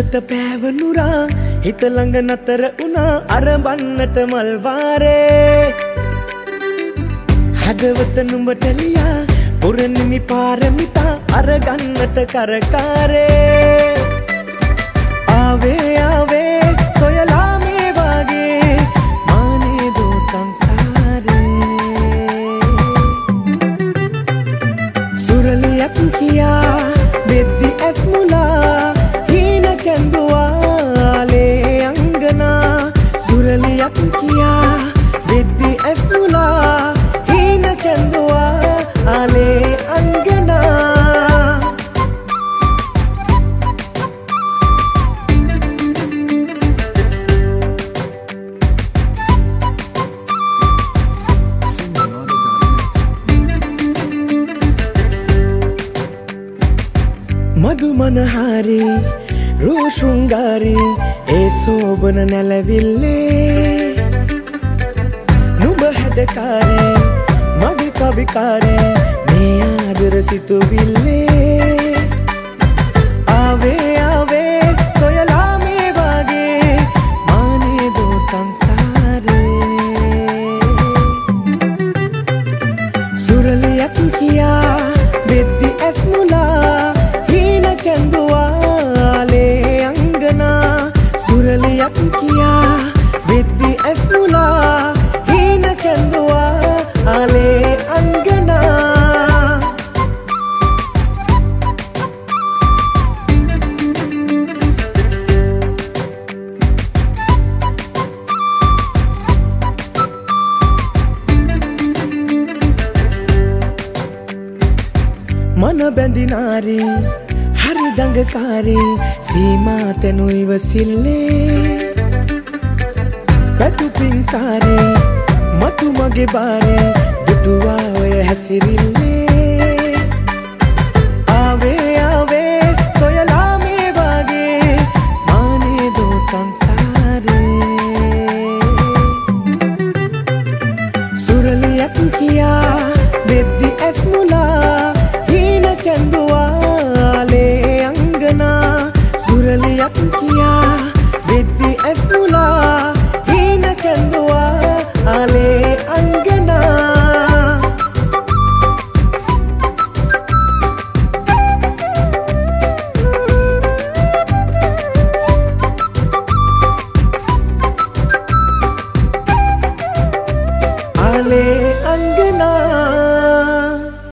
හදවත පෑවනුරා හිත ළඟ නතර වුණා අරඹන්නට මල් වාරේ හදවත නුඹට ලියා පුරනිමි පාරමිතා අරගන්නට කරකාරේ ආවේ ආවේ සොයලා මේ වාගේ මානේ දෝ සංසාරේ සුරලියක් කියා වෙද්දි ඇස් මුලා හීන කැඳුවාලේ අංගනා සුරලියක් කියා වෙද්දි ඇස් මුලා හීන කැඳුවාලේ අංගනා මధుමනහාරි රූශෘංගාරි ඒ සෝබන නැලවිල්ලේ නුඹ හැඩකාරි මගේ කවිකාරි මේ ආදර සිතුවිල්ලේ ආවේ ආවේ සොයලා මේ වාගේ මානේ දෝ සංසාරේ සුරලියක් කියා වෙද්දි ඇස් මුලා කැඳුවාලේ අංගනා සුරලියක් කියා වෙද්දි ඇස් මුලා හීන කැඳුවාලේ අංගනා මන බැඳිනාරි හරි දඟකාරී සීමා තැනු ඉවසිල්ලේ පැතු පින්සාරී මතු මගේ බාරී දුටුවා ඔය හැසිරිල්ලේ ආවේ ආවේ සොයලා මේ වාගේ මානේ දෝ සංසාරේ සුරලියක් කියා වෙද්දි ඇස් මුලා හීන කැඳුවාලේ අංගනා සුරලියක් කියා